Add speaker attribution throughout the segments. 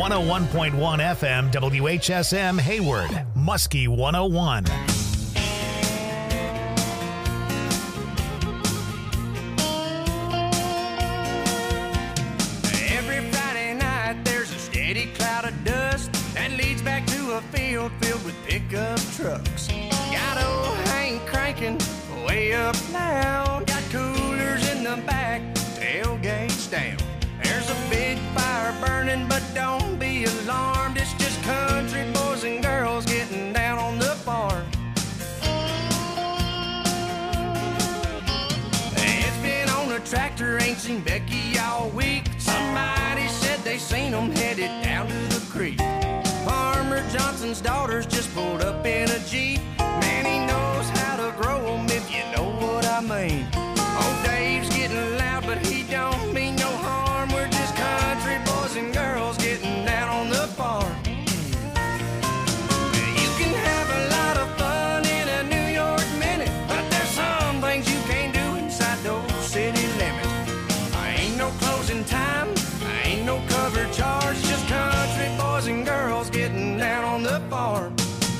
Speaker 1: 101.1 FM WHSM Hayward, Muskie 101.
Speaker 2: Every Friday night there's a steady cloud of dust that leads back to a field filled with pickup trucks. Got old Hank cranking way up loud. Got coolers in the back, tailgates down. There's a big fire burning, but don't be alarmed. It's just country boys and girls getting down on the farm. It's been on a tractor, ain't seen Becky all week. Somebody said they seen them headed down to the creek. Farmer Johnson's daughters just pulled up in a Jeep. Man, he knows how to grow them, if you know what I mean. Oh, Dave's getting loud, but he don't mean no harm. We're just country boys and girls getting down on the farm. You can have a lot of fun in a New York minute, but there's some things you can't do inside those city limits. Ain't no closing time, ain't no cover charge, just country boys and girls getting down on the farm.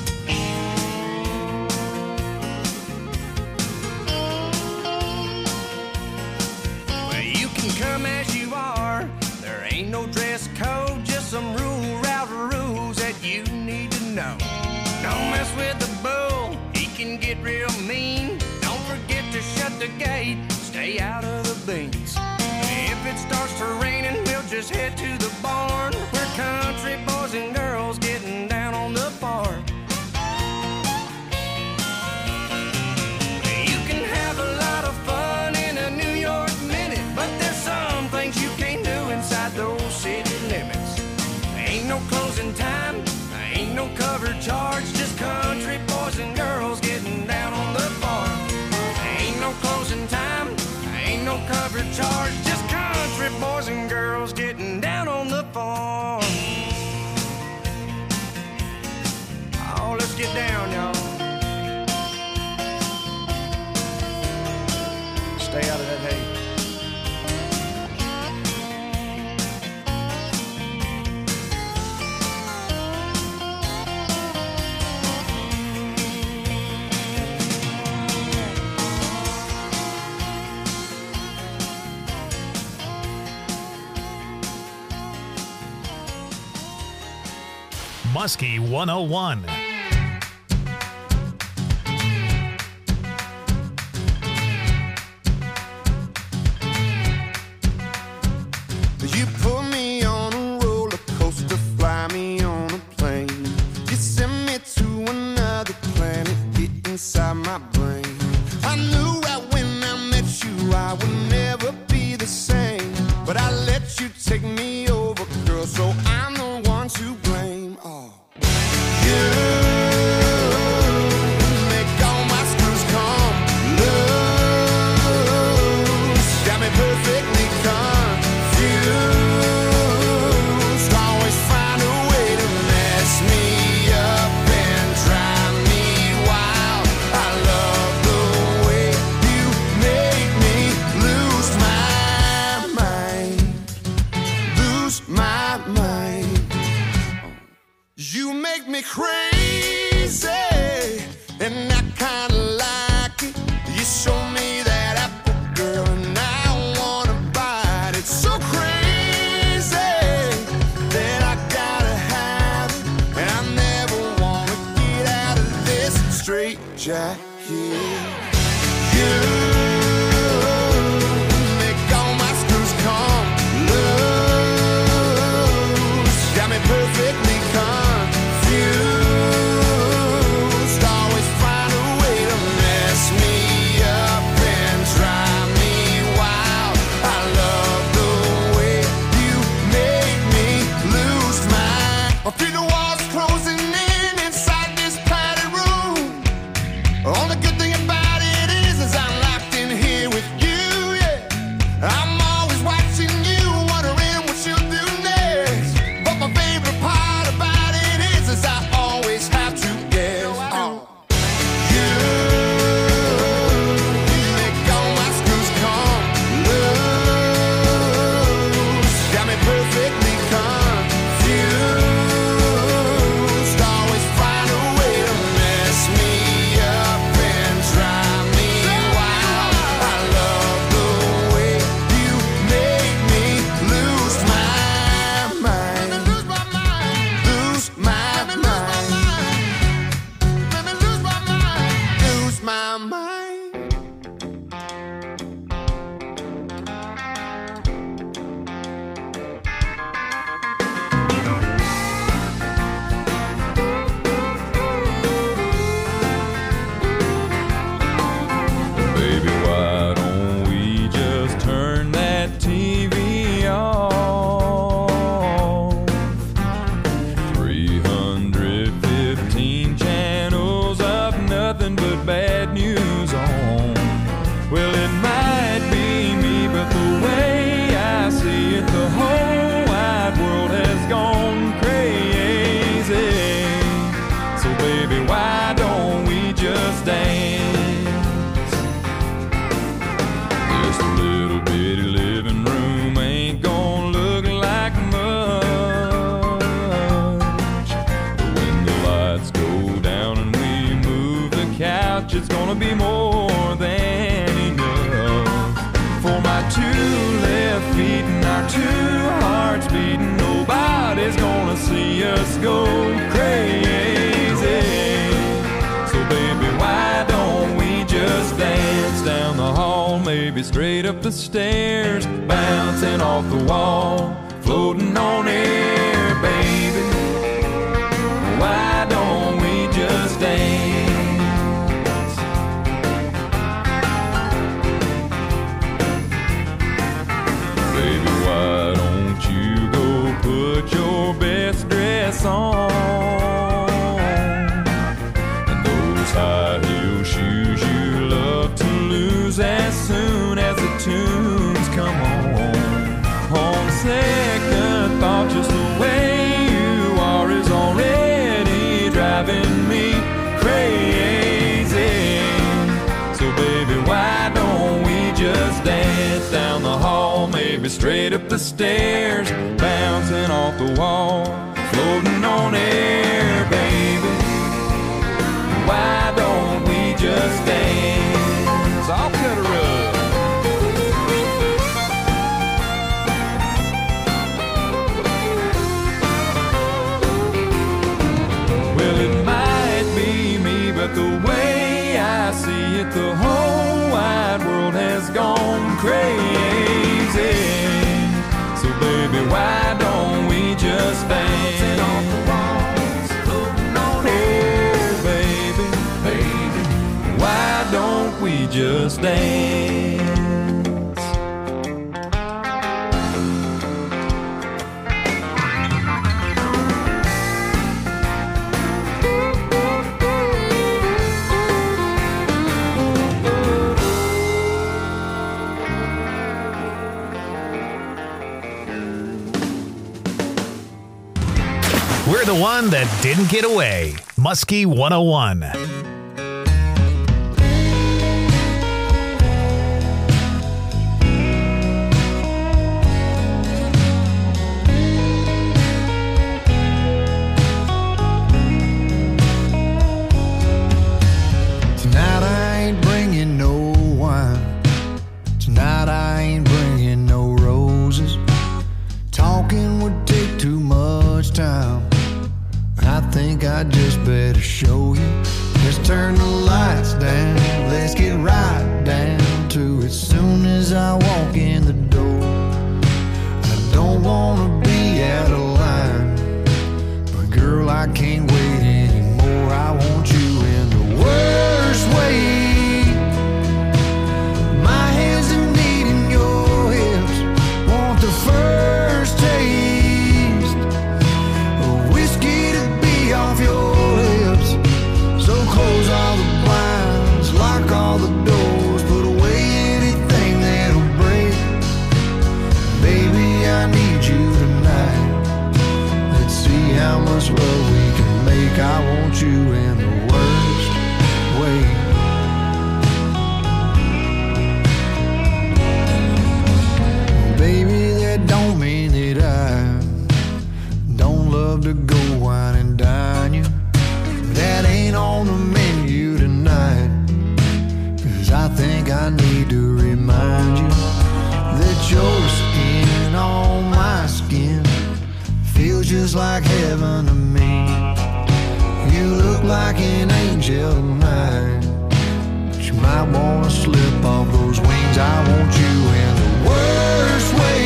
Speaker 2: Come as you are, there ain't no dress code, just some route rules that you need to know. Don't mess with the bull, he can get real mean. Don't forget to shut the gate, stay out of the beans. If it starts to raining, we'll just head to the barn. We're country boys and girls getting down on the farm. You can have a lot of fun in a New York minute, but there's some things you can't do inside those city limits. Ain't no closing time, ain't no cover charge, just country boys and girls getting down on the farm. Ain't no closing time, ain't no cover charge, just country boys and girls getting down on the farm. Oh, let's get down, y'all. Stay out of that hay.
Speaker 1: Muskie 101.
Speaker 3: You put me on a roller coaster, fly me on a plane. You send me to another planet, get inside my brain. I knew right when I met you I would never be the same, but I let you take me over, girl, so I'm the one to blame. Oh, you make all my screws come loose, got me perfectly confused, always find a way to mess me up and drive me wild. I love the way you make me lose my mind, lose my mind. You make me crazy, and I kinda like it. You show me that apple, girl, and I wanna bite it. So crazy that I gotta have it, and I never wanna get out of this straight jacket. You make all my screws come loose, got me perfectly confused, always find a way to mess me up and drive me wild. I love the way you make me lose my. I feel the walls closing in inside this padded room. Only good thing about it is I'm like
Speaker 4: just go crazy. So baby, why don't we just dance down the hall, maybe straight up the stairs, bouncing off the wall, floating on air, baby. Why don't we just dance? Baby, why don't you go put your best dress on, and those high heel shoes you love to lose as soon as the tunes come on. On second thought, just the way you are is already driving me crazy. So baby, why don't we just dance down the hall, maybe straight up the stairs, bouncing off the wall, floating on air, baby. Why don't we just dance? I'll cut a rug. Well, it might be me, but the way I see it, the whole wide world has gone crazy. So baby, why don't we just dance off the walls, floating on air, baby, baby. Why don't we just dance?
Speaker 1: We're the one that didn't get away. Muskie 101.
Speaker 3: Tonight I ain't bringing no wine. Tonight I ain't bringing no roses. Talking would take too much time. I think I just better show you. Let's turn the lights down. Let's get right down to it. Soon as I walk in the door, I don't wanna be out of line, but girl, I can't wait anymore. I want you in the worst way. My hands are needing your hips. Want the first taste of whiskey to be off your lips. So close all the blinds, lock all the doors, put away anything that'll break. Baby, I need you tonight. Let's see how much love we can make. I want you in the worst way. Baby, that don't mean that I don't love to go wine and dine you. That ain't on the menu tonight. 'Cause I think I need to remind you that your skin on my skin feels just like heaven to me. You look like an angel tonight, but you might wanna slip off those wings. I want you in the worst way.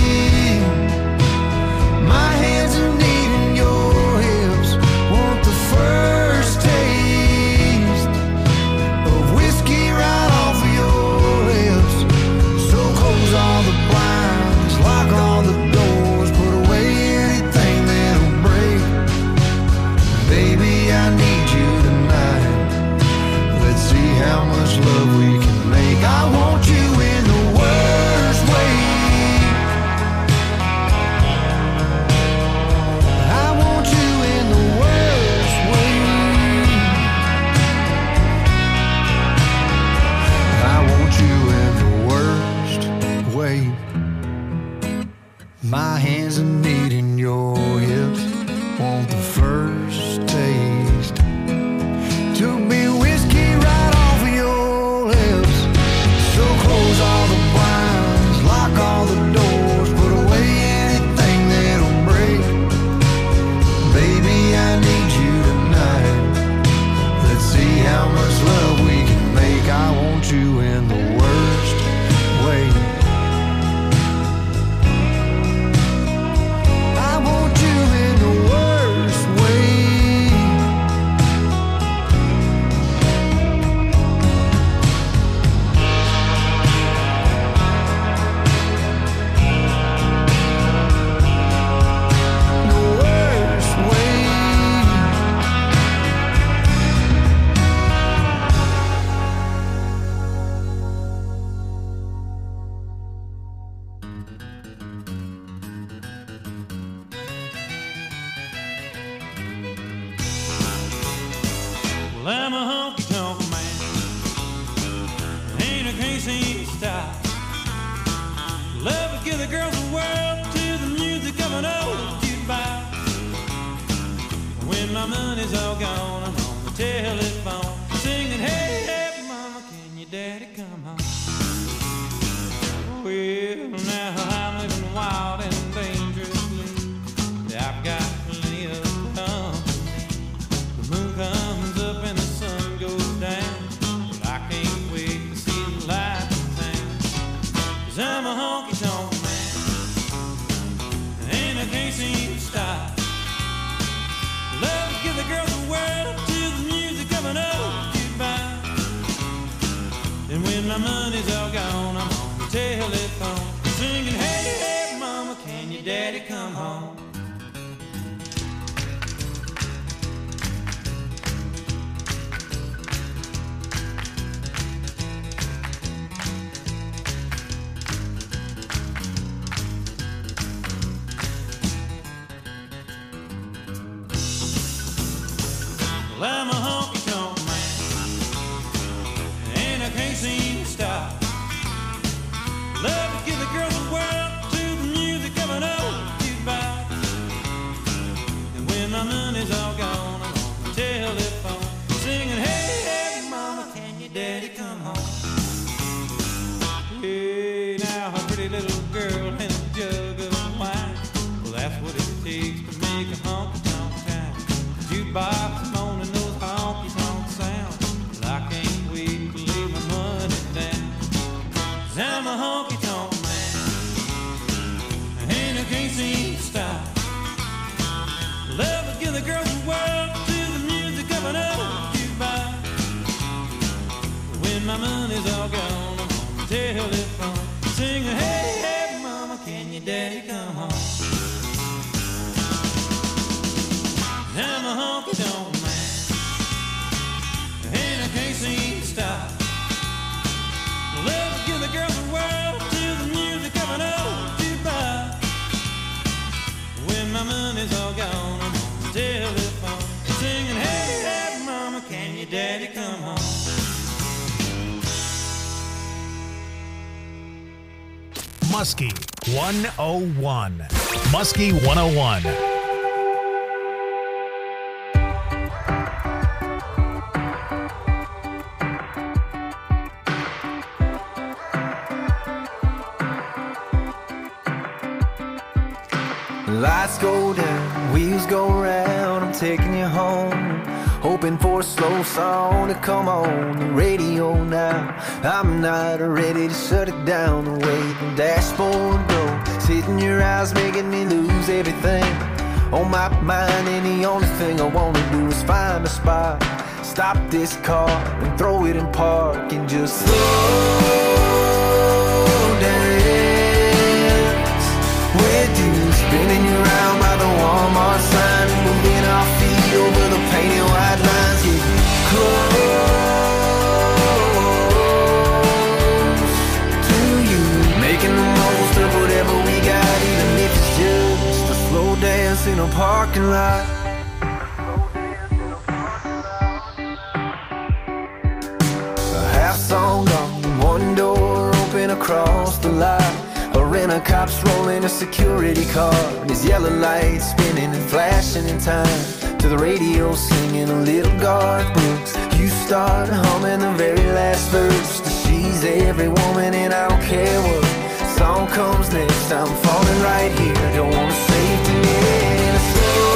Speaker 3: My hands are needing your hips. Want the first taste of whiskey right off of your lips. So close all the blinds, lock all the doors, put away anything that'll break. Baby, I need you tonight. Let's see how much love we can make. I want you in the worst way. I want you in the worst way. I want you in the worst way. My hands are needing your hips. Want the first taste to be whiskey right off of your lips. So close all the blinds, lock all the doors, put away anything that'll break. Baby,
Speaker 5: can't seem to stop. Love will give the girls the world to the music of an old jukebox. When my money's all gone, I'm on the telephone singing, hey, hey, mama, can your daddy come home? Well, now I'm living wild and dangerously. I've got plenty of company. The moon comes up and the sun goes down. Well, I can't wait to see the light in town. 'Cause I'm a honky-tonk man, and I can't seem to stop. Love to give the girls the world to the music of an old jukebox. And when my money's all gone, I'm on the telephone singing, hey, hey, mama, can your daddy come home? Well, I'm a honky-tonk man, and I can't seem to stop. Love to give the girls the world to the music of an old jukebox. And when my money's all gone, I'm on the telephone singing, hey, hey, mama, can your daddy come home? Hey, now a pretty little girl and a jug of wine. Well, that's what it takes to make a honky-tonk town. Jukebox moaning those honky-tonk sounds. Well, I can't wait to lay my money down. 'Cause I'm a honky-tonk man, and I can't seem to stop. Love to give the girls the world to the music of an old jukebox. When my money's all gone, I'm on the telephone singing, hey, hey, mama, can your daddy come home? I'm a honky-tonk man, and I can't seem to stop. Love to give the girls the world to the music of an old jukebox. When my money's all gone, I'm on the telephone singing, hey, hey, mama, can your daddy come home?
Speaker 1: Muskie 101. Muskie 101.
Speaker 6: Lights go down, wheels go round, I'm taking you home. Hoping for a slow song to come on the radio now. I'm not ready to shut it down the way the dashboard goes. Hitting your eyes, making me lose everything on my mind. And the only thing I wanna do is find a spot, stop this car and throw it in park and just slow dance with you. Spinning you around by the Walmart sign and moving our feet over the painted white lines. Get close to you, making the most of whatever we got, even if it's just a slow dance in a parking lot. A half song on one door open across the lot. A rent-a-cop's rolling a security car, and his yellow lights spinning and flashing in time to the radio singing a little Garth Brooks. You start humming the very last verse to She's Every Woman, and I don't care what song comes next, I'm falling right here. Don't wanna save the end. A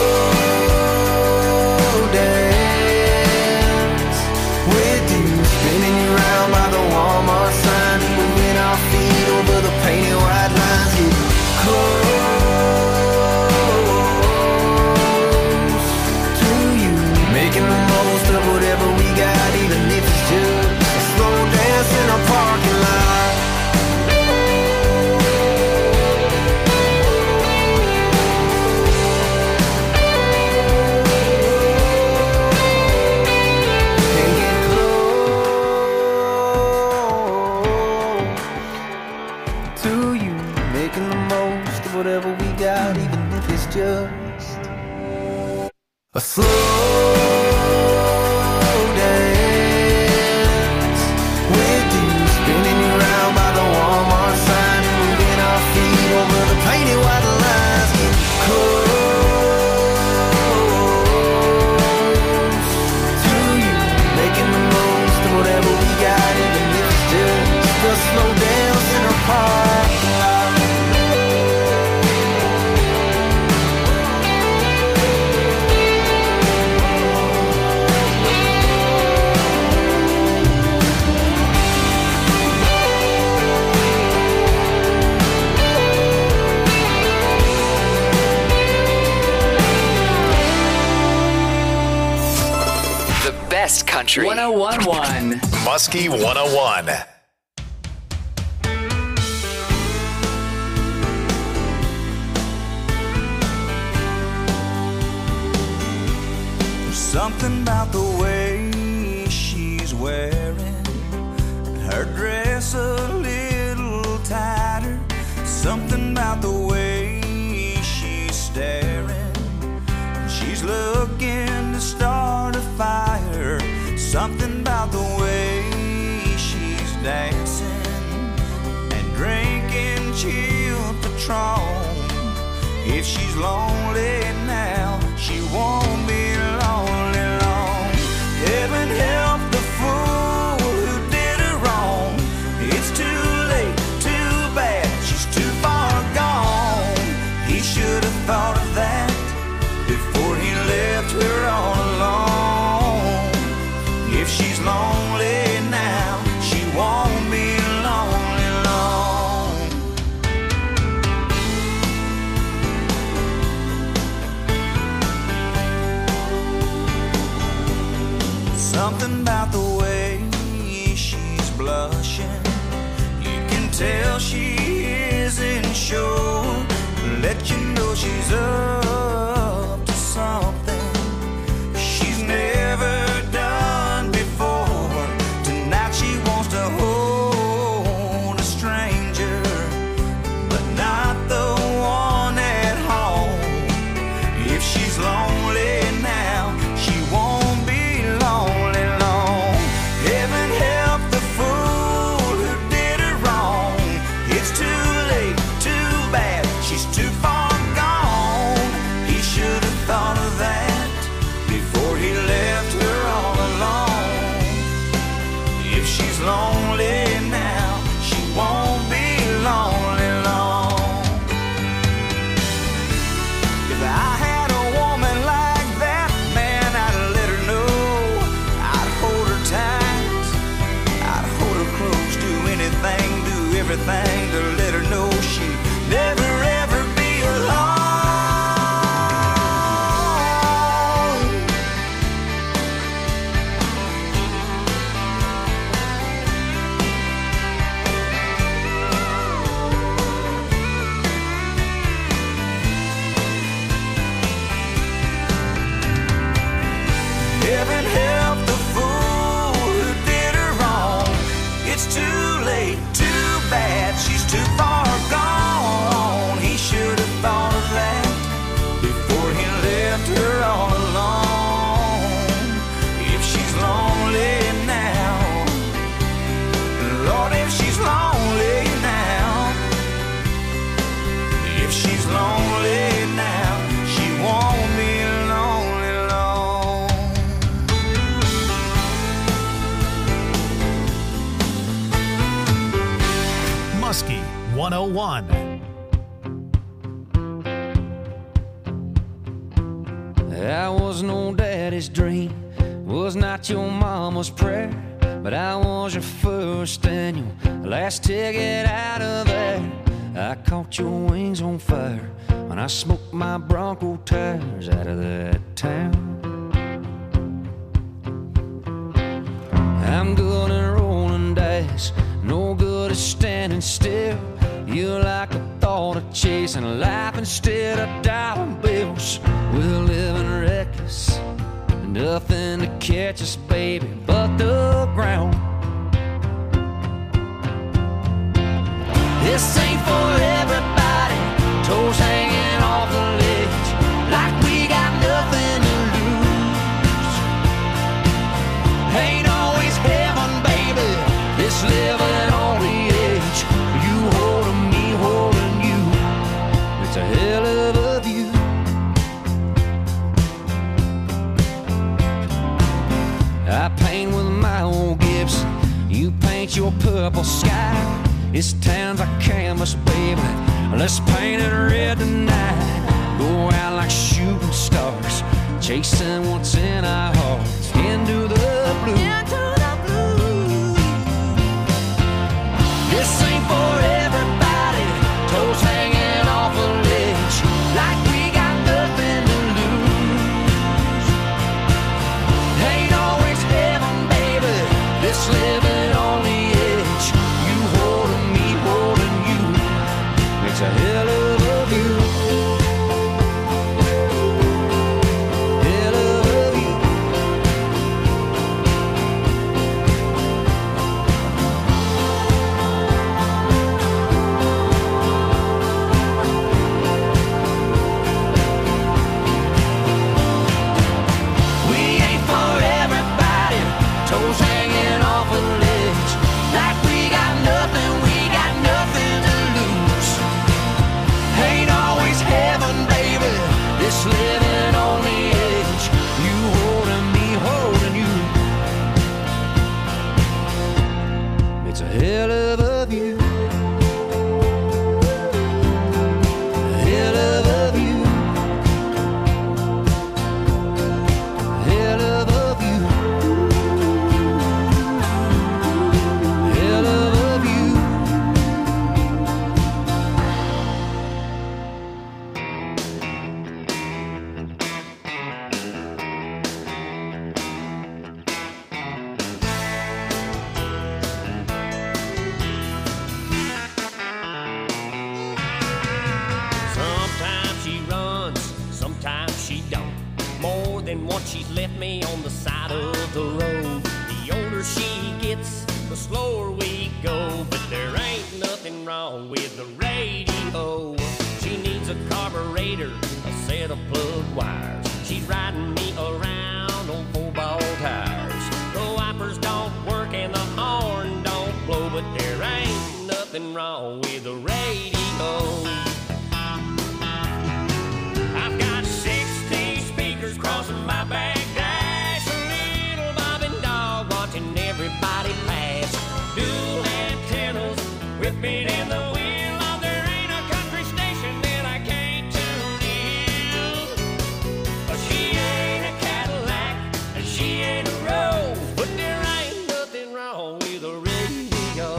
Speaker 6: slow dance with you, spinning you around by the Walmart sign and moving our feet over the painted white lines. Get close to you, making the most of whatever we got, even if it's just a slow dance in a parking lot. And get close to you, making the most of whatever we got, even if it's just a slow dance with you, spinning you
Speaker 7: best country. 101.1.
Speaker 1: Muskie 101.
Speaker 2: Something about the way she's wearing her dress a little tighter. Something about the way she's staring. She's looking to start a fire. Something about the way she's dancing and drinking chilled Patron. If she's lonely now, she won't be lonely long. Heaven help the fool who did her wrong. It's too late, too bad, she's too far gone. He should have thought of that before he left her all alone. If she's lonely now, she won't be lonely long. Something about the way she's blushing, you can tell she isn't sure. Let you know she's up to something she's never done before. Tonight she wants to hold a stranger, but not the one at home. If she's lonely now, she won't be lonely long. Heaven help the fool who did her wrong. It's too late, too bad, she's too far gone. He should have thought of that before he left her all alone. If she's lonely now, she won't be lonely long. If I had a woman like that, man, I'd let her know. I'd hold her tight, I'd hold her close, do anything, do everything to let her know she'd never ever be alone. Heaven help the fool who did her wrong. It's too late, too bad, she's too far gone. He should have thought of that before he left her all alone. If she's lonely now, Lord, if she's lonely now, if she's lonely now, she won't be lonely long.
Speaker 1: Muskie 101.
Speaker 5: That was no daddy's dream, was not your mama's prayer, but I was your first and your last ticket out of there. I caught your wings on fire when I smoked my Bronco tires out of that town. I'm good at rolling dice, no good at standing still. You like the thought of chasing life instead of dollar bills. We're living reckless, nothing to catch us, baby, but the ground. This ain't for everybody, toes hanging off the ledge, like we got nothing to lose. Ain't always heaven, baby, this living on the edge. You holding me, holding you, it's a hell of a view. I paint with my old Gibson, you paint your purple sky. This town's a canvas, baby, let's paint it red tonight. Go out like shooting stars, chasing what's in our hearts, into the blue. This ain't for everybody, toes hanging off a ledge, like we got nothing to lose. Ain't always heaven.
Speaker 6: of you. Hell of you. Hell of you. Hell of you.
Speaker 8: Sometimes she runs, sometimes she don't. More than once she's left me on the side of the road. The older she gets, the slower we go. But there ain't nothing wrong with the radio. She needs a carburetor, a set of plug wires. She's riding me around on 4-ball tires. The wipers don't work and the horn don't blow. But there ain't nothing wrong with the radio. I've got 60 speakers crossing my back dash. A little bobbing dog watching everybody pass. Dual antennas whipping in the wind. Oh, there ain't a country station that I can't tune in. She ain't a Cadillac and she ain't a Rose. But there ain't nothing wrong with a radio.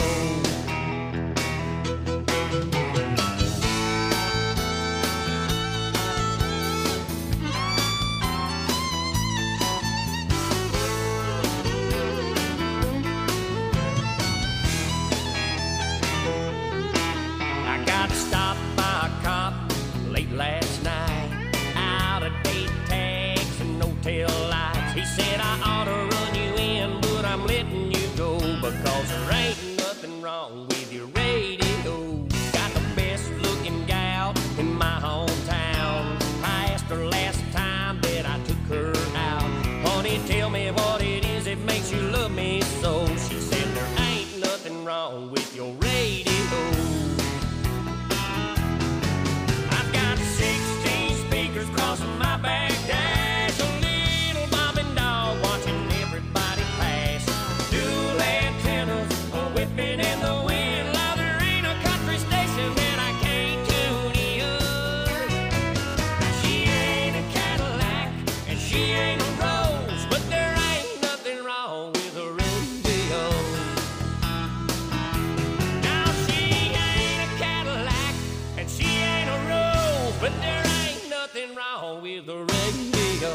Speaker 8: I got stopped by a cop late last night. Out of date tags and no tail lights. He said I ought to run you in, but I'm letting you go because there ain't nothing wrong with your radio. Got the best looking gal in my hometown. I asked her last time that I took her out. Honey, tell me what it is that makes you love me so. She said there ain't nothing wrong with your radio. I've got 16 speakers crossing my back dash. A little bobbing dog watching everybody pass. Dual antennas whipping in the wind. Now there ain't a country station that I can't tune in. She ain't a Cadillac and she ain't a Rose. But there ain't nothing wrong with a radio. Now she ain't a Cadillac and she ain't a Rose. But there ain't nothing wrong with the radio.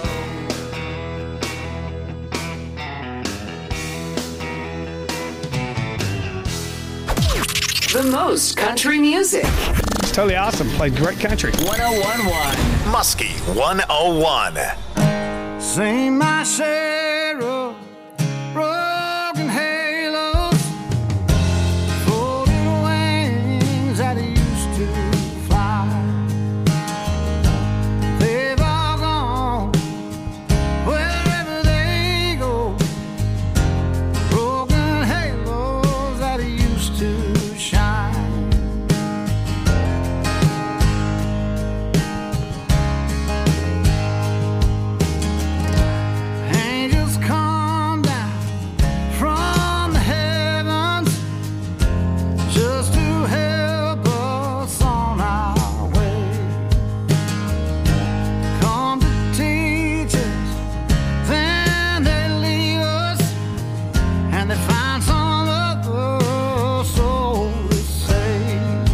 Speaker 7: The most country music.
Speaker 9: It's totally awesome. Played great country.
Speaker 7: 1011.
Speaker 1: Muskie 101.
Speaker 3: Sing my share of broken halos, folded wings that used to fly. They've all gone wherever they go. Broken halos that used to shine. Angels come down from the heavens just to help us on our way. Come to teach us, then they leave us, and they find some other soul to save.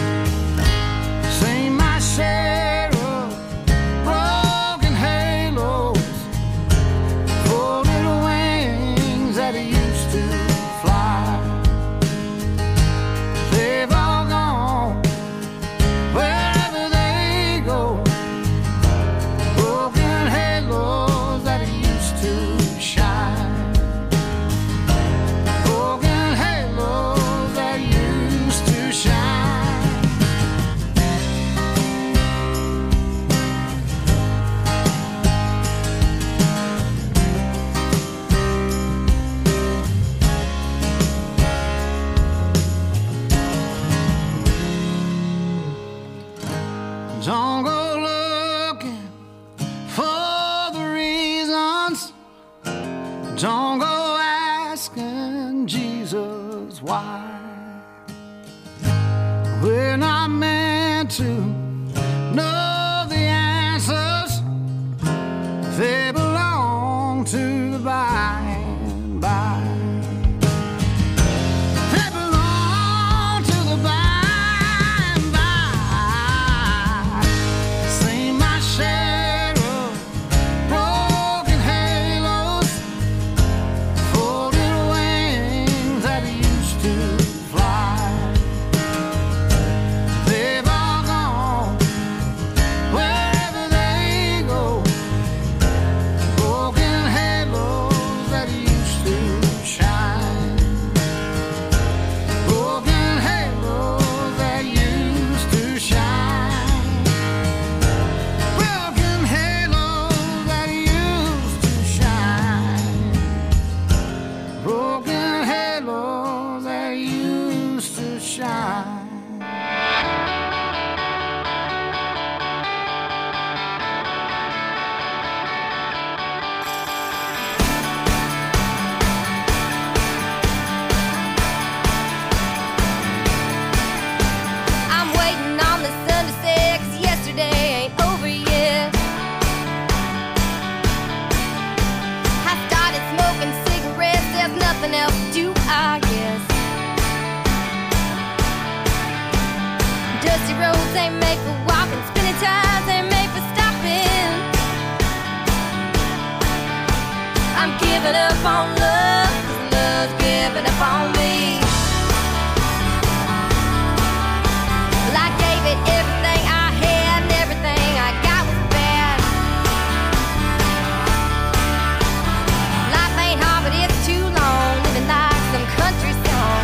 Speaker 3: Sing my share of broken halos, folded wings that used to fly. They've all gone wherever they go. Broken halos that used to shine. Broken halos that used to shine. Don't go looking for the reasons. Don't go asking Jesus why. We're not meant to know the answers. They belong to the by and by. They belong to the by and by. Seen my share of broken halos, folded wings that used to fly. They've all gone wherever they go. Broken halos that used to shine. Broken halos that used to shine. Broken halos that used to shine. Broken halos that used to shine.
Speaker 10: I'm waiting on the sun to set, 'cause yesterday ain't over yet. I started smoking cigarettes, there's nothing else to do, I guess. Dusty roads ain't made for walking, spinning tires ain't made for stopping. I'm giving up on love, 'cause love's giving up on me. Well, I gave it everything I had, and everything I got was bad. Life ain't hard, but it's too long, living like some country song.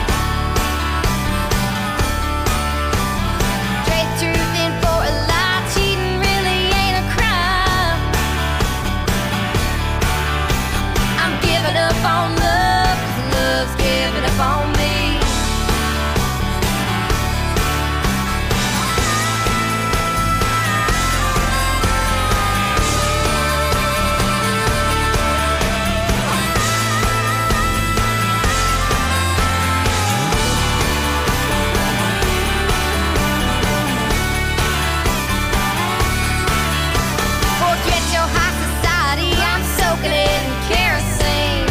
Speaker 10: Trade truth in for a lie, cheating really ain't a crime. I'm giving up on love, 'cause love's giving up on me. Forget your high society, I'm soaking it in kerosene.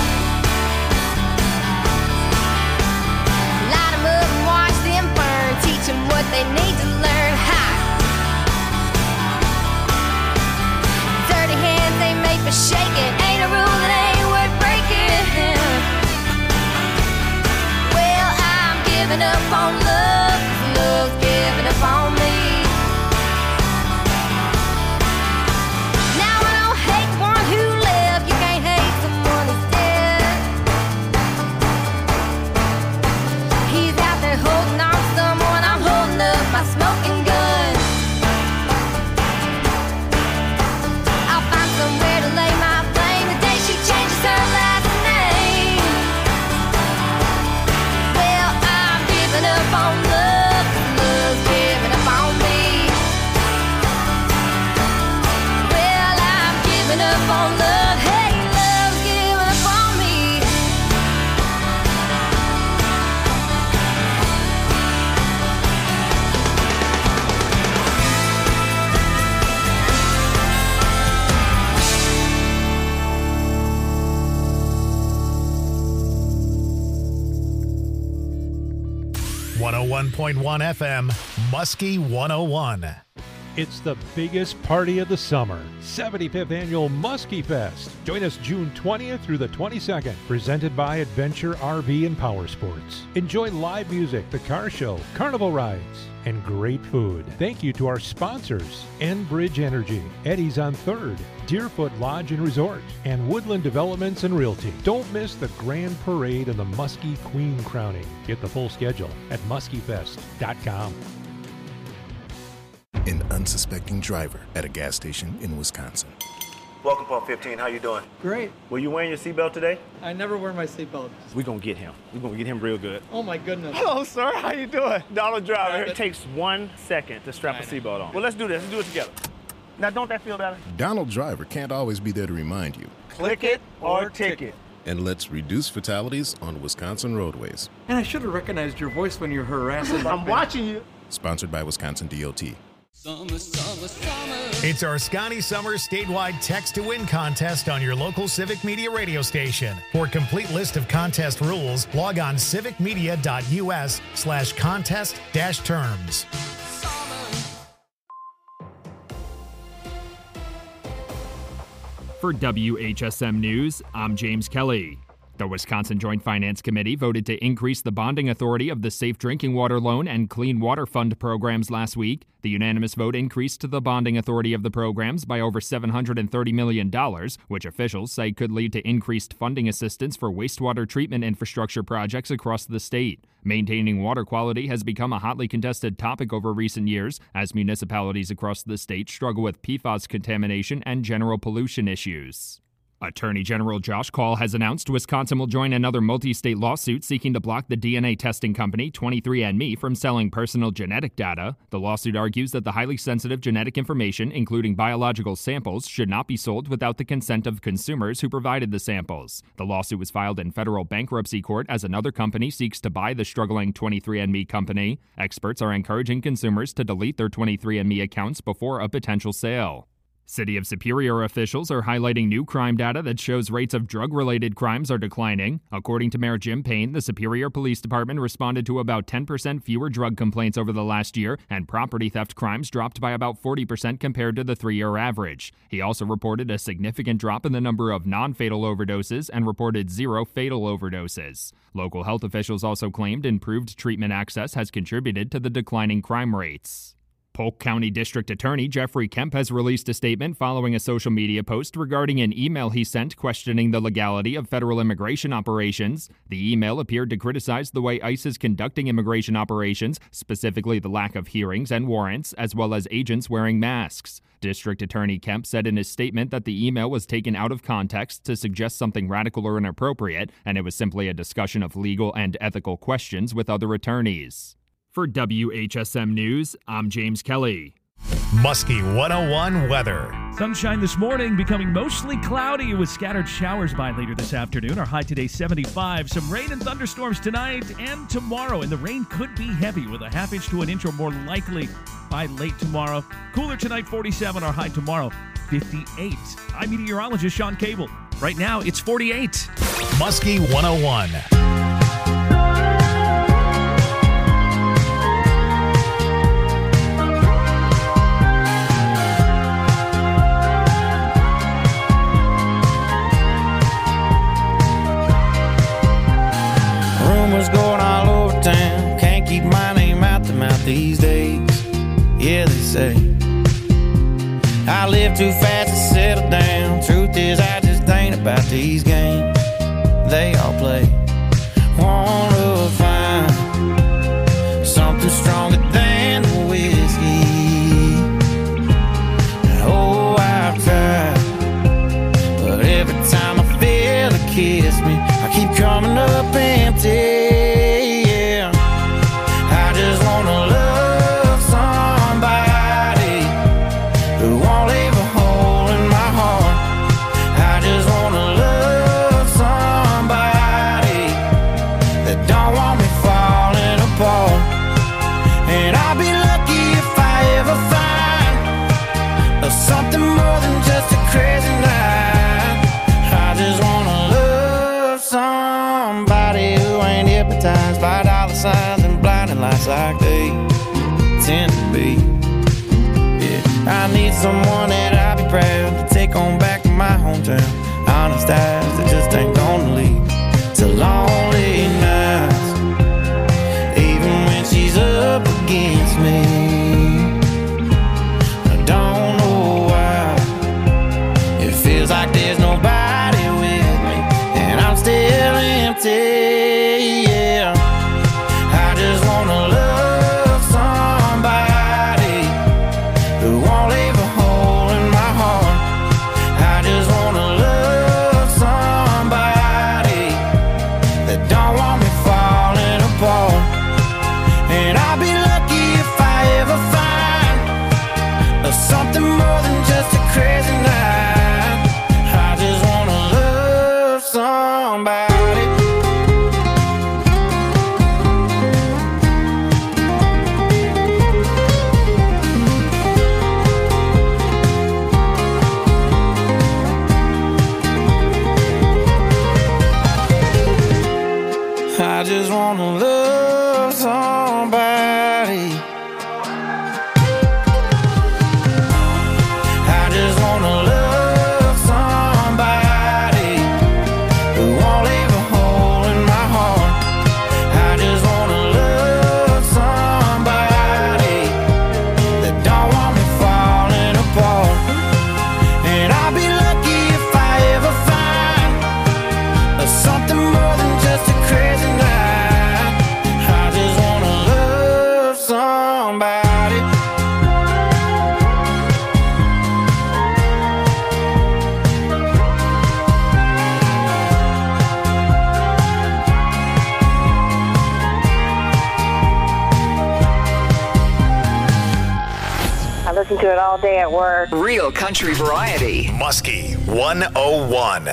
Speaker 10: Light 'em up and watch them burn, teach 'em what they need to learn. Ha! Dirty hands ain't made for shaking, ain't a rule that ain't worth breaking. Well, I'm giving up on love, 'cause love's giving up on me. Now I don't hate the one who left, you can't hate someone who's dead. He's out there holding on to someone, I'm holding up my smoking gun. I'll find somewhere to lay my blame the day she changes her last name. Well, I'm giving up on love, 'cause love's giving up on me. Well, I'm giving up on love, hey, love's giving up on me.
Speaker 1: .1 FM, Muskie 101.
Speaker 11: It's the biggest party of the summer, 75th Annual Muskie Fest. Join us June 20th through the 22nd, presented by Adventure RV and Power Sports. Enjoy live music, the car show, carnival rides, and great food. Thank you to our sponsors, Enbridge Energy, Eddie's on 3rd, Deerfoot Lodge and Resort, and Woodland Developments and Realty. Don't miss the grand parade and the Muskie Queen crowning. Get the full schedule at muskiefest.com.
Speaker 12: An unsuspecting driver at a gas station in Wisconsin.
Speaker 13: Welcome, Pump 15. How you doing?
Speaker 14: Great.
Speaker 13: Were you wearing your seatbelt today?
Speaker 14: I never wear my seatbelt.
Speaker 13: We're gonna get him. We're gonna get him real good.
Speaker 14: Oh my goodness.
Speaker 13: Hello, sir. How you doing? Donald Driver. It takes 1 second to strap a seatbelt on. Well, let's do this. Let's do it together. Now, don't that feel better?
Speaker 12: Donald Driver can't always be there to remind you.
Speaker 13: Click it or ticket.
Speaker 12: And let's reduce fatalities on Wisconsin roadways.
Speaker 14: And I should have recognized your voice when you're harassing.
Speaker 13: I'm watching you.
Speaker 12: Sponsored by Wisconsin DOT.
Speaker 2: Summer, summer, summer.
Speaker 1: It's our Scotty Summer statewide text to win contest on your local Civic Media radio station. For a complete list of contest rules, log on civicmedia.us/contest-terms.
Speaker 15: For WHSM News, I'm James Kelly. The Wisconsin Joint Finance Committee voted to increase the bonding authority of the Safe Drinking Water Loan and Clean Water Fund programs last week. The unanimous vote increased the bonding authority of the programs by over $730 million, which officials say could lead to increased funding assistance for wastewater treatment infrastructure projects across the state. Maintaining water quality has become a hotly contested topic over recent years as municipalities across the state struggle with PFAS contamination and general pollution issues. Attorney General Josh Kaul has announced Wisconsin will join another multi-state lawsuit seeking to block the DNA testing company 23andMe from selling personal genetic data. The lawsuit argues that the highly sensitive genetic information, including biological samples, should not be sold without the consent of consumers who provided the samples. The lawsuit was filed in federal bankruptcy court as another company seeks to buy the struggling 23andMe company. Experts are encouraging consumers to delete their 23andMe accounts before a potential sale. City of Superior officials are highlighting new crime data that shows rates of drug-related crimes are declining. According to Mayor Jim Payne, the Superior Police Department responded to about 10% fewer drug complaints over the last year, and property theft crimes dropped by about 40% compared to the 3-year average. He also reported a significant drop in the number of non-fatal overdoses and reported 0 fatal overdoses. Local health officials also claimed improved treatment access has contributed to the declining crime rates. Polk County District Attorney Jeffrey Kemp has released a statement following a social media post regarding an email he sent questioning the legality of federal immigration operations. The email appeared to criticize the way ICE is conducting immigration operations, specifically the lack of hearings and warrants, as well as agents wearing masks. District Attorney Kemp said in his statement that the email was taken out of context to suggest something radical or inappropriate, and it was simply a discussion of legal and ethical questions with other attorneys. For WHSM News, I'm James Kelly.
Speaker 1: Muskie 101 weather.
Speaker 16: Sunshine this morning, becoming mostly cloudy with scattered showers by later this afternoon. Our high today 75. Some rain and thunderstorms tonight and tomorrow. And the rain could be heavy with a half inch to an inch or more likely by late tomorrow. Cooler tonight 47. Our high tomorrow 58. I'm meteorologist Sean Cable. Right now it's 48.
Speaker 1: Muskie 101.
Speaker 17: Rumors going all over town, can't keep my name out the mouth these days. Yeah, they say I live too fast to settle down. Truth is, I just ain't about these games they all play. Wanna find something stronger than the whiskey. Oh, I've tried, but every time I feel it kiss me, I keep coming up empty. Yeah, I just wanna love somebody who won't leave a hole in my heart. I just wanna love somebody that don't want me falling apart. And I'll be lucky if I ever find something more than just a crazy night. I just wanna love somebody who ain't hypnotized by dollar signs and blinding lights like they tend to be. Yeah, I need someone that I'll be proud to take on back to my hometown. Honest eyes that just ain't gonna lead to lonely nights, even when she's up against me. I don't know why it feels like there's nobody with me, and I'm still empty. Yeah, I just wanna love somebody who won't leave a hole in my heart. I just wanna love somebody that don't want me falling apart. And I'll be lucky if I ever find something more than just a crazy night. I just wanna love somebody. somebody. I just wanna love somebody who won't leave a hole in my heart. I just wanna love somebody that don't want me falling apart. And I'll be lucky if I ever find something more than just a crazy night. I just wanna love somebody.
Speaker 18: I listen to it all day at work.
Speaker 7: Real country variety.
Speaker 1: Muskie 101.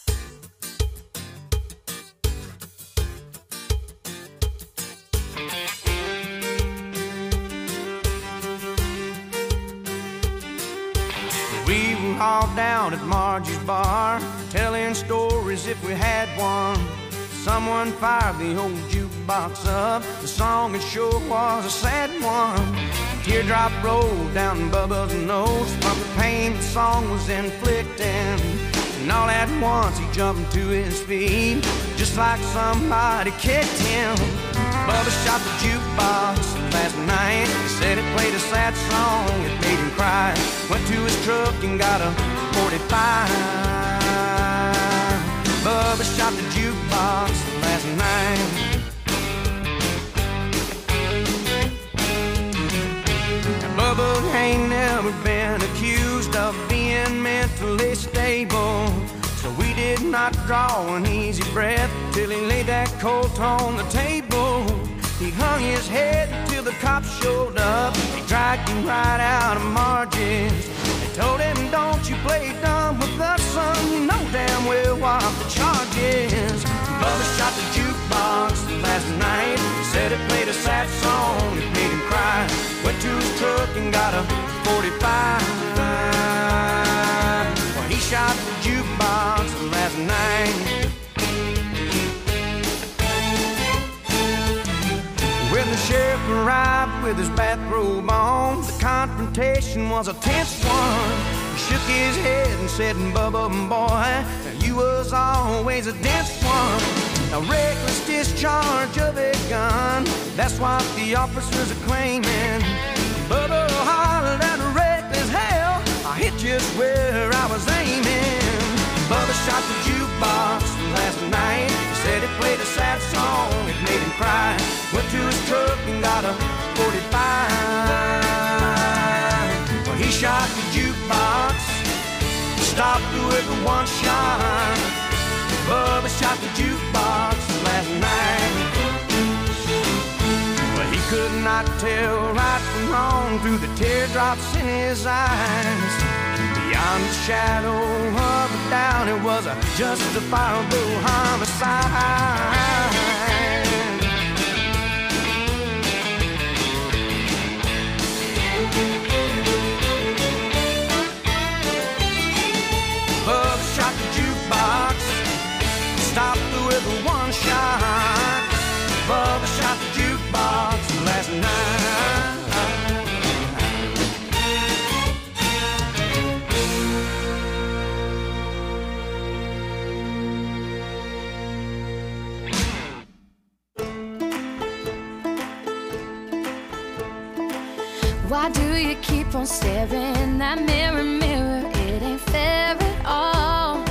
Speaker 2: We were all down at Margie's bar, telling stories if we had one. Someone fired the old jukebox up. The song it sure was a sad one. Teardrop rolled down Bubba's nose from the pain the song was inflicting. And all at once he jumped to his feet, just like somebody kicked him. Bubba shot the jukebox last night. He said it played a sad song, it made him cry. Went to his truck and got a 45. Bubba shot the jukebox last night. Bubba ain't never been accused of being mentally stable, so we did not draw an easy breath till he laid that Colt on the table. He hung his head till the cops showed up. They dragged him right out of Margie's. They told him, don't you play dumb with us, son. You know damn well what the charge is. Bubba shot the jukebox last night. He said it played a sad song, it made him cry. Went to his truck and got a 45. Well, he shot the jukebox last night. When the sheriff arrived with his bathrobe on, the confrontation was a tense one. He shook his head and said, Bubba, boy, you was always a dense one. A reckless discharge of a gun, that's what the officers are claiming. Bubba hollered at a reckless hell, I hit just where I was aiming. Bubba shot the jukebox last night. He said it played a sad song, it made him cry. Went to his truck and got a 45. Well, he shot the jukebox, stopped with one shot. Bubba shot the jukebox last night. Well, he could not tell right from wrong through the teardrops in his eyes. Beyond the shadow of a doubt, it was a justifiable homicide. Bubba shot the jukebox, stopped with one shot. Bubba shot the jukebox last night.
Speaker 10: Why do you keep on staring that mirror, mirror? It ain't fair at all.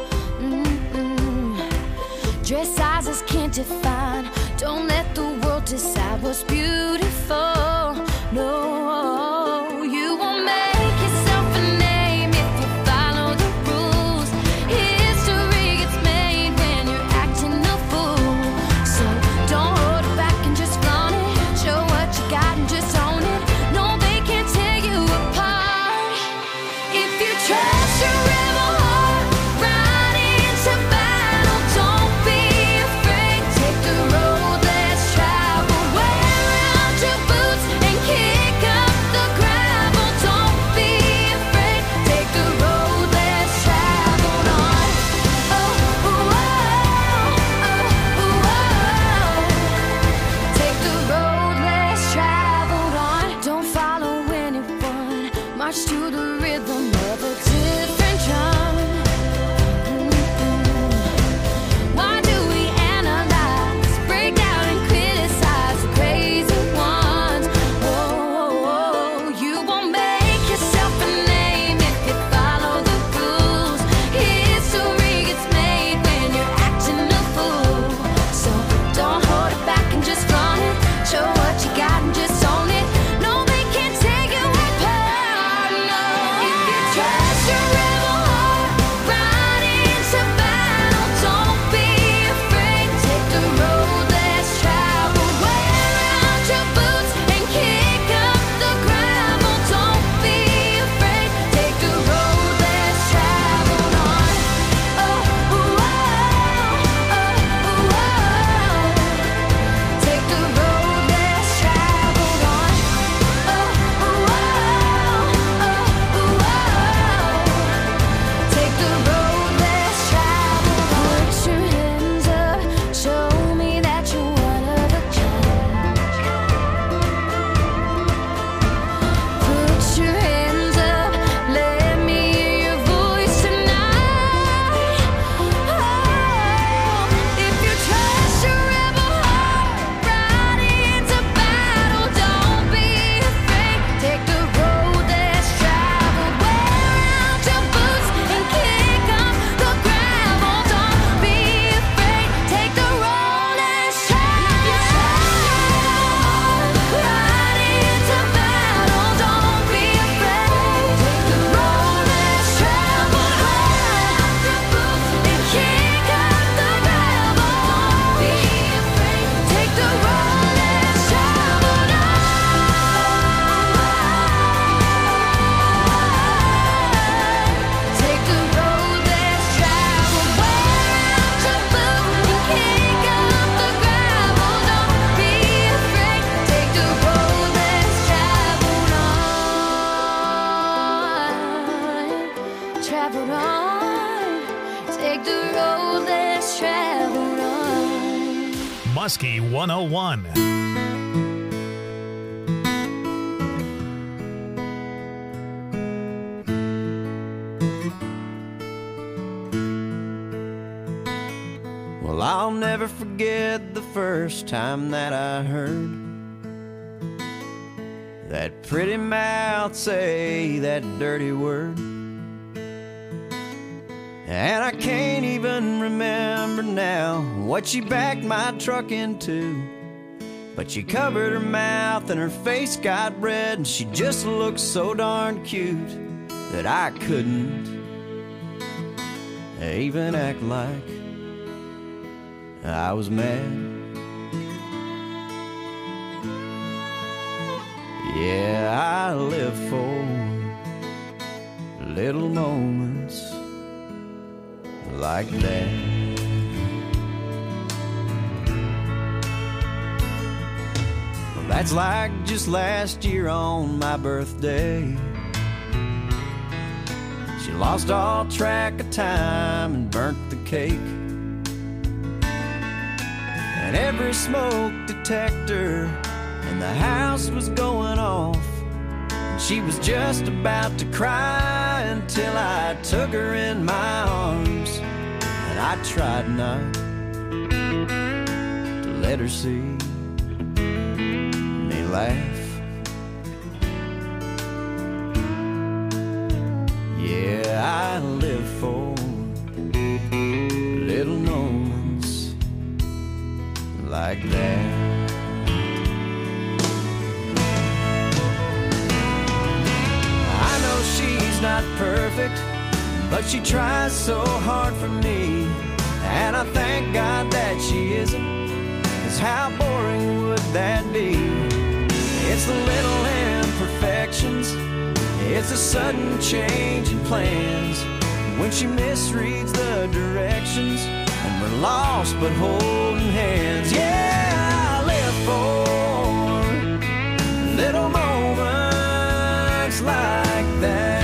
Speaker 10: Dress sizes can't define. Don't let the world decide what's beautiful. No, you won't make yourself a name if you follow the rules. History gets made when you're acting a fool. So don't hold it back and just flaunt it. Show what you got and just own it. No, they can't tear you apart. If you trust your rebel heart right into battle, don't be afraid. Take the road less traveled. Wear out your boots and kick
Speaker 1: Muskie 101.
Speaker 2: Well, I'll never forget the first time that I heard that pretty mouth say that dirty word. And I can't even remember now what she backed my truck into, but she covered her mouth and her face got red, and she just looked so darn cute that I couldn't even act like I was mad. Yeah, I live for little moments like that. Well, that's like just last year on my birthday. She lost all track of time and burnt the cake. And every smoke detector in the house was going off, and she was just about to cry until I took her in my arms, and I tried not to let her see me laugh. Yeah, I live for little moments like that. I know she's not perfect, but she tries so hard for me, and I thank God that she isn't, 'cause how boring would that be? It's the little imperfections, it's a sudden change in plans, when she misreads the directions, and we're lost but holding hands. Yeah, I live for little moments like that.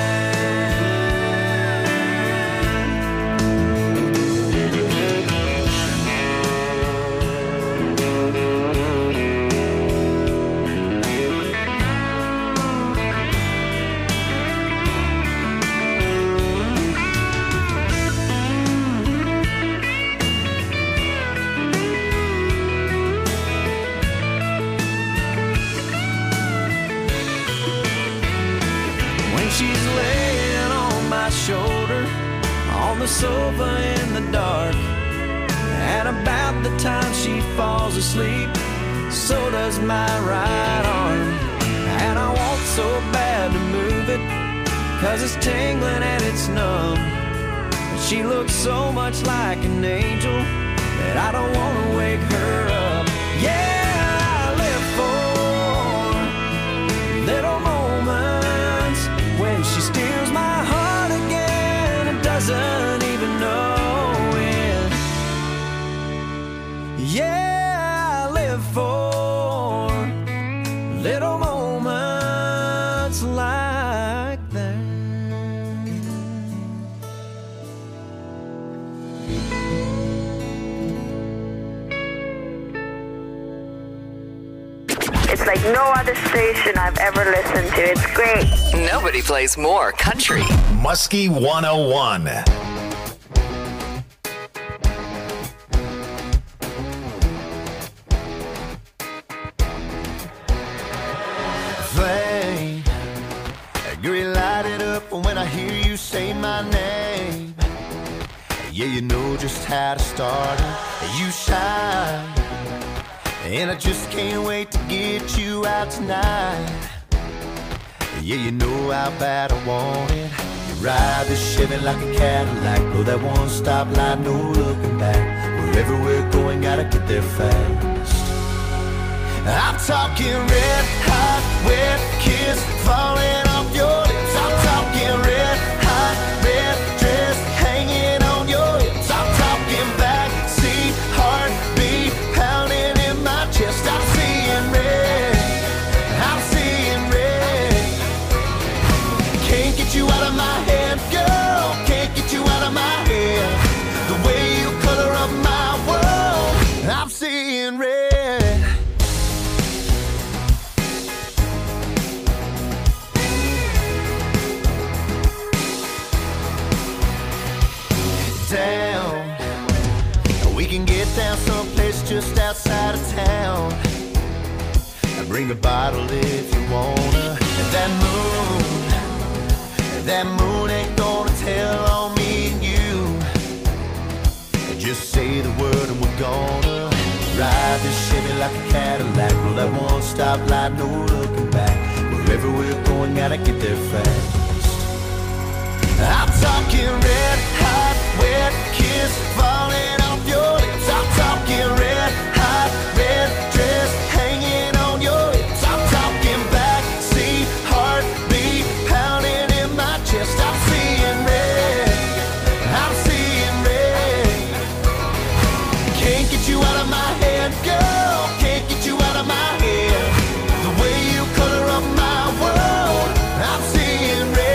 Speaker 2: She's laying on my shoulder on the sofa in the dark, and about the time she falls asleep, so does my right arm. And I want so bad to move it, 'cause it's tingling and it's numb, but she looks so much like an angel that I don't want to wake her up. Yeah, I live for little moments when she steals my heart again and doesn't even know it. Yeah, I live for little moments like that.
Speaker 18: It's like no other station I've ever listened to. It's great.
Speaker 7: Nobody plays more country.
Speaker 1: Muskie 101.
Speaker 3: Flame, get lighted up when I hear you say my name. Yeah, you know just how to start it. You shine, and I just can't wait to get you out tonight. Yeah, you know how bad I want it. You ride the Chevy like a Cadillac, blow that one stop light, no looking back. Wherever we're going, gotta get there fast. I'm talking red hot, wet kiss falling off your lips. I'm talking red hot, red dress hanging on your hips. I'm talking backseat heartbeat pounding in my chest. I'm seeing red, I'm seeing red. Can't get you out of my head, girl. Can't get you out of my head. The way you color up my world, I'm seeing bring a bottle if you wanna. And that moon ain't gonna tell on me and you. Just say the word and we're gonna ride this Chevy like a Cadillac. Roll that one stop light, no looking back. Wherever we're going, gotta get there fast. I'm talking red hot, wet kiss falling off your lips. I'm talking red hot, red dress hanging on your hips. I'm talking backseat heartbeat pounding in my chest. I'm seeing red, I'm seeing red. Can't get you out of my head, girl. Can't get you out of my head. The way you color up my world, I'm seeing red.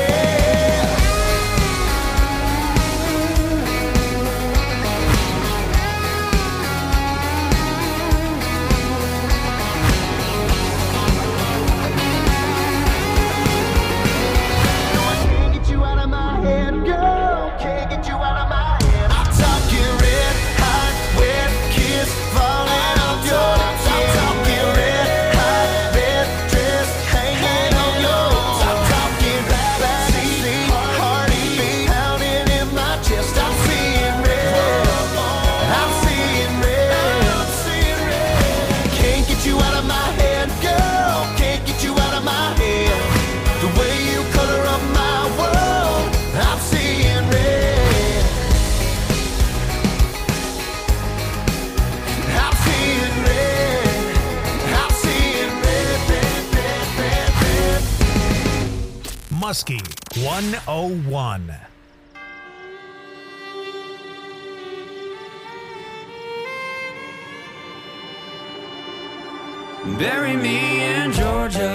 Speaker 3: Muskie 101.
Speaker 2: Bury me in Georgia.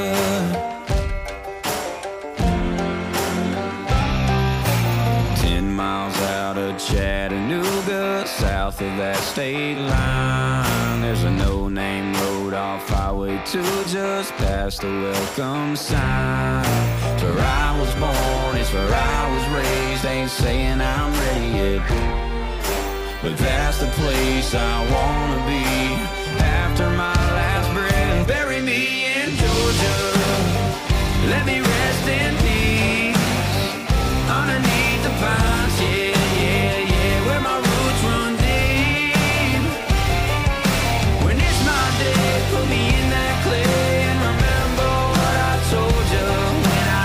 Speaker 2: 10 miles out of Chattanooga, south of that state line. There's a no-name road off Highway 2 just past the welcome sign. It's where I was born, it's where I was raised. Ain't saying I'm ready yet, but that's the place I wanna be after my last breath. Bury me in Georgia, let me rest in peace underneath the pines, yeah, yeah, yeah, where my roots run deep. When it's my day, put me in that clay and remember what I told you when I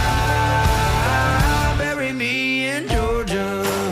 Speaker 2: die. Bury me in Georgia.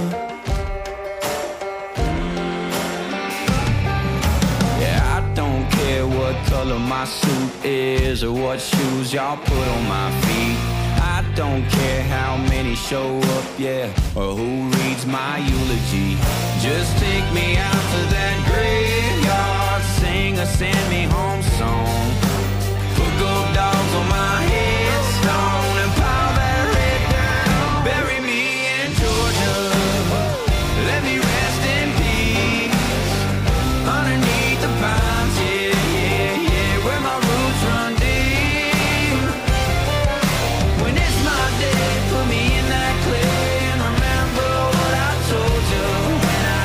Speaker 2: Yeah, I don't care what color my suit is or what shoes y'all put on my feet. I don't care how many show up, yeah, or who reads my eulogy. Just take me out to that graveyard, sing a send me home song. Put gold dogs on my headstone and pile that red down. Bury me in Georgia, let me rest in peace underneath the pines, yeah, yeah, yeah, where my roots run deep. When it's my day, put me in that clay and remember what I told you when I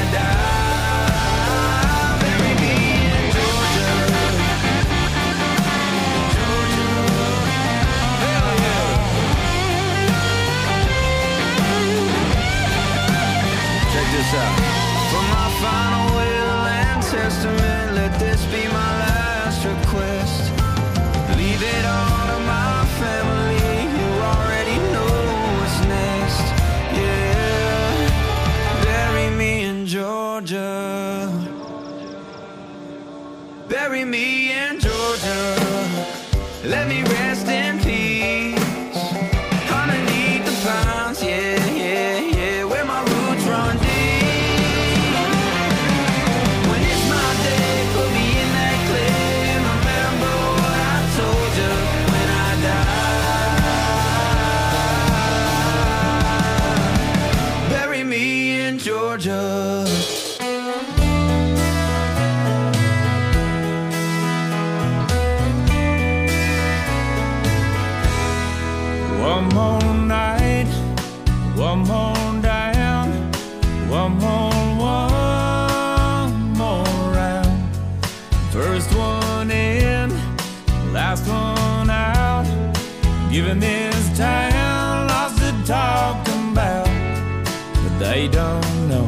Speaker 2: die. Bury me in Georgia, Georgia, hell yeah. Check this out. For my final will and testament, let this be my last request. Leave it all to my family, you already know what's next. Yeah, bury me in Georgia. Bury me in Georgia. Let me rest in peace underneath the pines, yeah, yeah, yeah, where my roots run deep. When it's my day, put me in that clay and remember what I told you when I die. Bury me in Georgia.
Speaker 17: Given this town lots to talk about, but they don't know,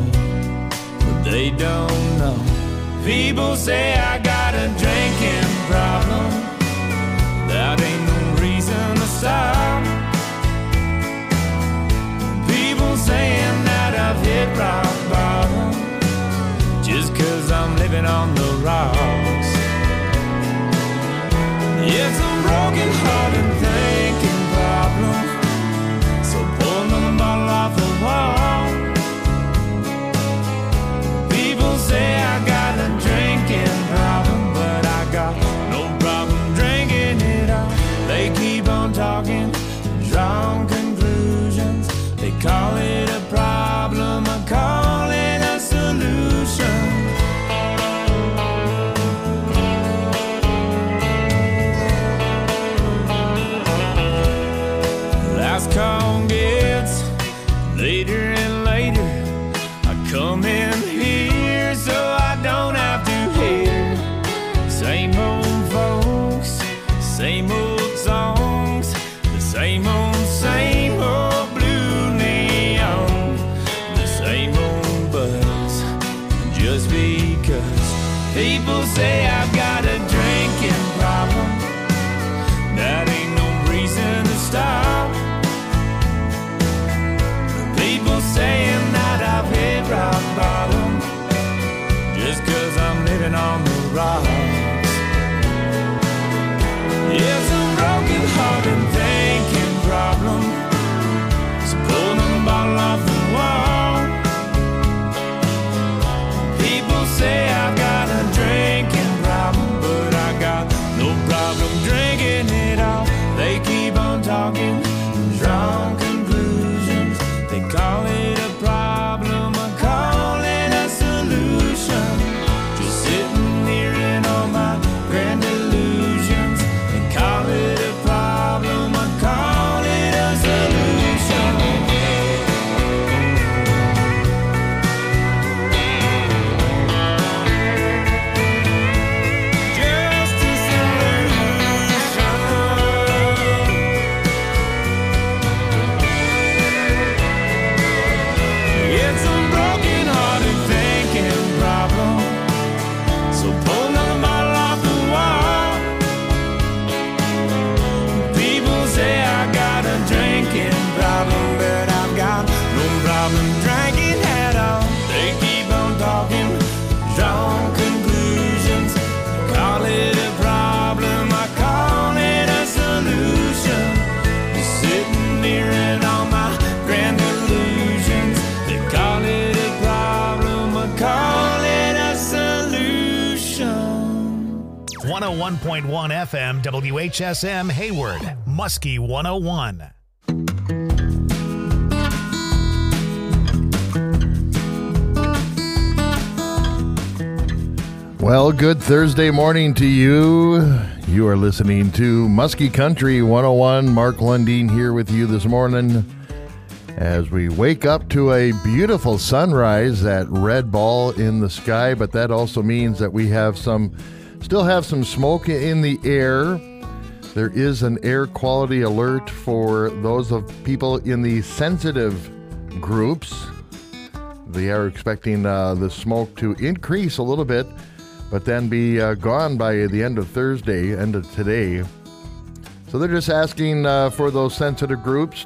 Speaker 17: People say I got a drinking problem, that ain't no reason to stop. People saying that I've hit rock bottom, just 'cause I'm living on the rocks. It's a broken heart and thinking problem, so pull another bottle off the wall. People say I got a drinking problem, but I got no problem drinking it all. They keep on talking, drawing conclusions. They call it a problem, I call it a solution. Last call gets later and later. I come in here so I don't have to hear same old folks, same old songs, the same old blue neon, the same old buzz. Just because people say I've got a drinking problem, that ain't no reason to stop. People saying that I've hit rock bottom, just 'cause I'm living on the rocks. It's a broken heart and thinking problem, so pull another bottle off the wall. People say I've got a drinking problem, but I got no problem drinking it all. They keep on talking, drawing conclusions. They call it a problem, I call it a solution. Just sitting here in all my grand illusions. They call it a problem, I call it a solution. Just a solution. It's a broken hearted thinking problem, so pull another bottle off the wall. People say I got a drinking problem, but I've got no problem drinking at all. They keep on talking, drawing conclusions. Call it a problem, I call it a solution. Just sitting here in all my grand illusions. They call it a problem, I call it a solution.
Speaker 1: 101.1 FM WHSM Hayward, Muskie 101.
Speaker 19: Well, good Thursday morning to you. You are listening to Muskie Country 101. Mark Lundeen here with you this morning as we wake up to a beautiful sunrise, that red ball in the sky, but that also means that we still have some smoke in the air. There is an air quality alert for those of people in the sensitive groups. They are expecting the smoke to increase a little bit, but then be gone by the end of today. So they're just asking for those sensitive groups